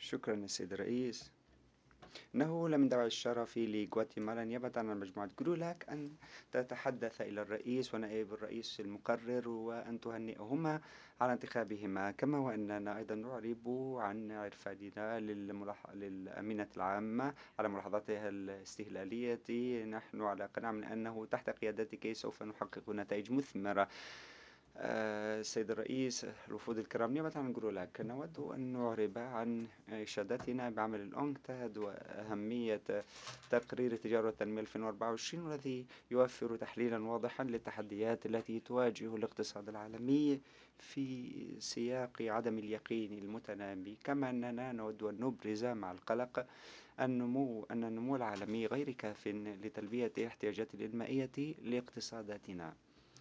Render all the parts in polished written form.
شكرا السيد الرئيس. إنه لمن دواعي الشرف لغواتيمالا نيابة عن مجموعة جرولك أن تتحدث إلى الرئيس ونائب الرئيس المقرر وأن تهنئهما على انتخابهما، كما وأننا أيضا نعرب عن عرفاننا للأمينة العامة على ملاحظاتها الاستهلالية. نحن على قناعة من أنه تحت قيادتك سوف نحقق نتائج مثمرة. السيد الرئيس، الوفود الكرام، نيابة عن جرولك نود أن نعرب عن إشادتنا بعمل الأونكتاد وأهمية تقرير التجارة والتنمية 2024، والذي يوفر تحليلا واضحا للتحديات التي تواجه الاقتصاد العالمي في سياق عدم اليقين المتنامي. كما أننا نود أن نبرز مع القلق أن النمو العالمي غير كاف لتلبية الاحتياجات الإنمائية لاقتصاداتنا.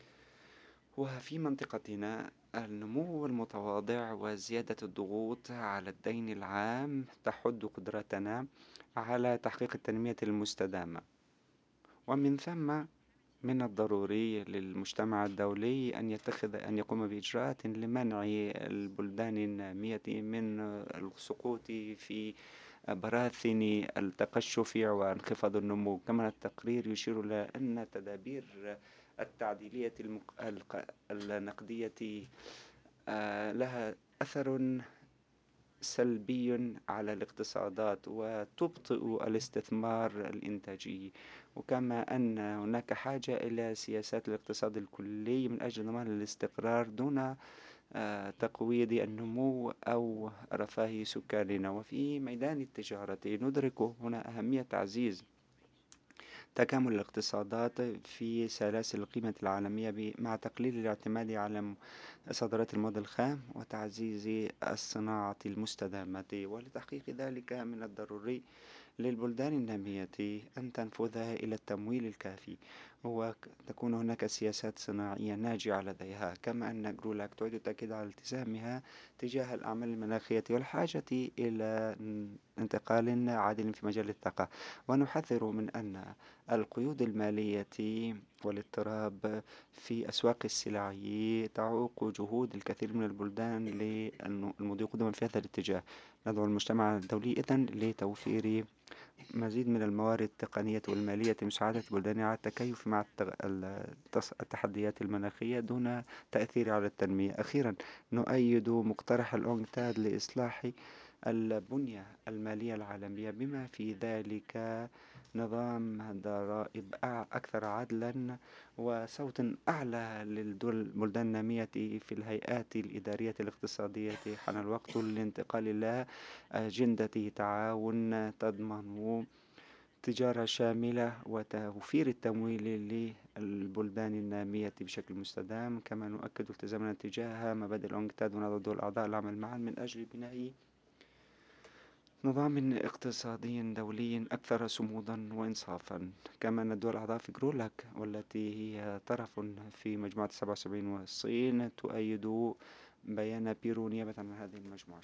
وفي منطقتنا النمو المتواضع وزيادة الضغوط على الدين العام تحد قدرتنا على تحقيق التنمية المستدامة، ومن ثم من الضروري للمجتمع الدولي أن يقوم بإجراءات لمنع البلدان النامية من السقوط في براثن التقشف وانخفاض النمو. كما التقرير يشير إلى أن التدابير التعديلية النقدية لها أثر سلبي على الاقتصادات وتبطئ الاستثمار الإنتاجي، وكما أن هناك حاجة إلى سياسات الاقتصاد الكلي من أجل ضمان الاستقرار دون تقويض النمو أو رفاه سكاننا. وفي ميدان التجارة ندرك هنا أهمية تعزيز تكامل الاقتصادات في سلاسل القيمة العالمية مع تقليل الاعتماد على صادرات المواد الخام وتعزيز الصناعة المستدامة. ولتحقيق ذلك من الضروري للبلدان النامية أن تنفذ إلى التمويل الكافي وتكون هناك سياسات صناعية ناجعة لديها. كما أن جرولاك تعيد التأكيد على التزامها تجاه الأعمال المناخية والحاجة إلى انتقال عادل في مجال الطاقة، ونحذر من أن القيود المالية والاضطراب في أسواق السلع تعوق جهود الكثير من البلدان للمضي قدما في هذا الاتجاه. ندعو المجتمع الدولي إذن لتوفير مزيد من الموارد التقنية والمالية لمساعدة بلداننا على التكيف مع التحديات المناخية دون تأثير على التنمية. أخيرا، نؤيد مقترح الأونتاد لإصلاح البنية المالية العالمية بما في ذلك نظام ضرائب أكثر عدلا وصوت أعلى للبلدان النامية في الهيئات الإدارية الاقتصادية. حان الوقت للانتقال إلى أجندة تعاون تضمن تجارة شاملة وتوفير التمويل للبلدان النامية بشكل مستدام. كما نؤكد التزامنا تجاه مبادئ الأونكتاد ونضع الدول الأعضاء العمل معا من أجل بناء نظام اقتصادي دولي أكثر صمودا وإنصافا. كما أن الدول الأعضاء في جرولك والتي هي طرف في مجموعة 77 والصين تؤيد بيان بيرو نيابة عن هذه المجموعة.